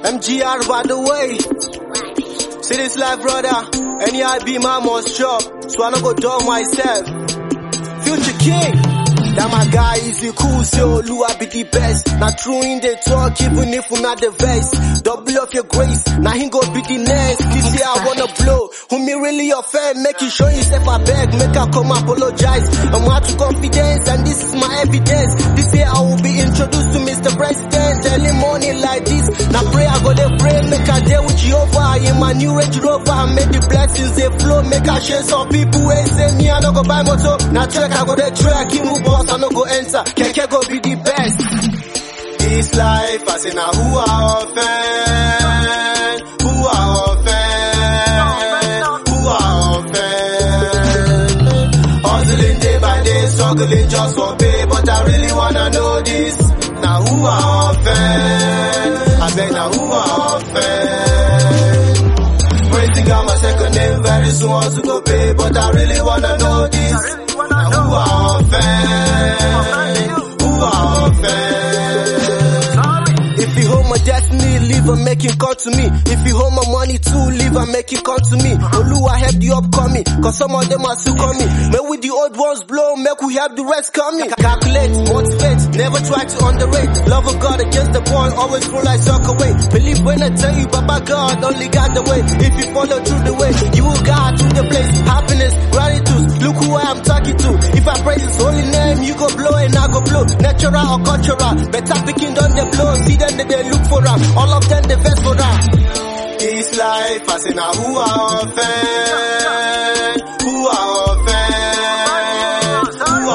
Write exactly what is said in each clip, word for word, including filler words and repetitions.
M G R by the way. See this life, brother. Any I be my must chop, so I don't go down myself. Future king. That my guy is the cool, so Lua be the best. Now true in the talk, even if we not the best. Double of your grace, now he go be the next. This year I wanna blow, who me really offend. Make you show yourself a beg, make her come apologize. I'm out to confidence, and this is my evidence. This year I will be introduced to Mister President. Early morning like this, now pray I go there pray. Make I deal with Jehovah in my new Range Rover. Make the blessings they flow, make I share some people who say me I don't go buy motor. Now track I go there track, you move boss. I no go enter, Keke go be the best. This life, I say now who I offend, who I offend, who I offend. Hustling day by day, struggling just for pay, but I really wanna know this. Now who I offend, I say now who I offend. Praising God my second name, very soon also go pay, but I really wanna know this. Now who I offend, who I offend. If you hold my destiny, leave and make it come to me. If you hold my money too, leave and make it come to me. Oluwa help the upcoming, cause some of them are still coming. May with the old ones blow, make we help the rest coming. Calculate, motivate, never try to underrate. Love of God against the point, always throw like suck away. Believe when I tell you, Baba God only got the way. If you follow through the way, you will guide to the place. Happiness, gratitude, look who I am talking to. If I praise his holy name, you go blow and I go blow. Natural or cultural, better picking on the blow. See them that they look for them, all of them they best for them. This life, I say now who I offend, who I offend, who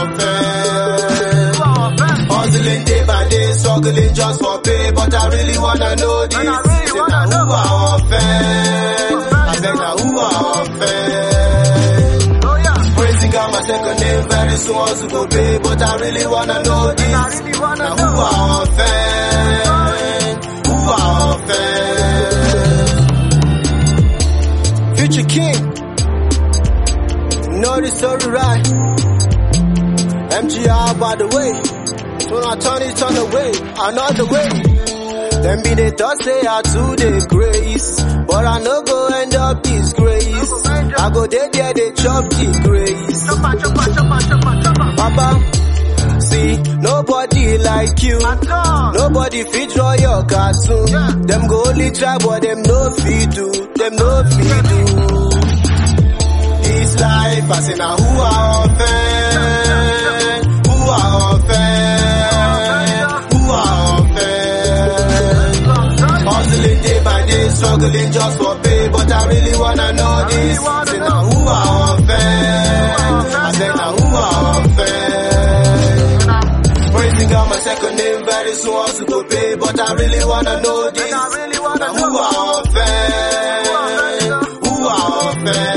I offend. Hustling day by day, struggling just for pay, but I really wanna know this. I say now who I offend, I say now who I offend. Praising God my second name, very soon also go pay, but I really wanna know this. Now who I offend, who I offend. Future king, know the story right. M G R by the way, so I turn it on the way, another way. Them be the thoughts say I do the grace, but I no go end up disgrace. I go there, there, they chop the grace. Papa, see, nobody like you. Nobody fit draw your cartoon. Them go only try, but them no fit do. Them no fit do. This life, I say now who I offend, who I offend, who I offend. Hustling day by day, struggling just for pay, but I really wanna know this. Say now who I offend, I say now who I offend. Praising God my second name, very soon also go pay, but I really wanna know this. Now who I offend, who I offend.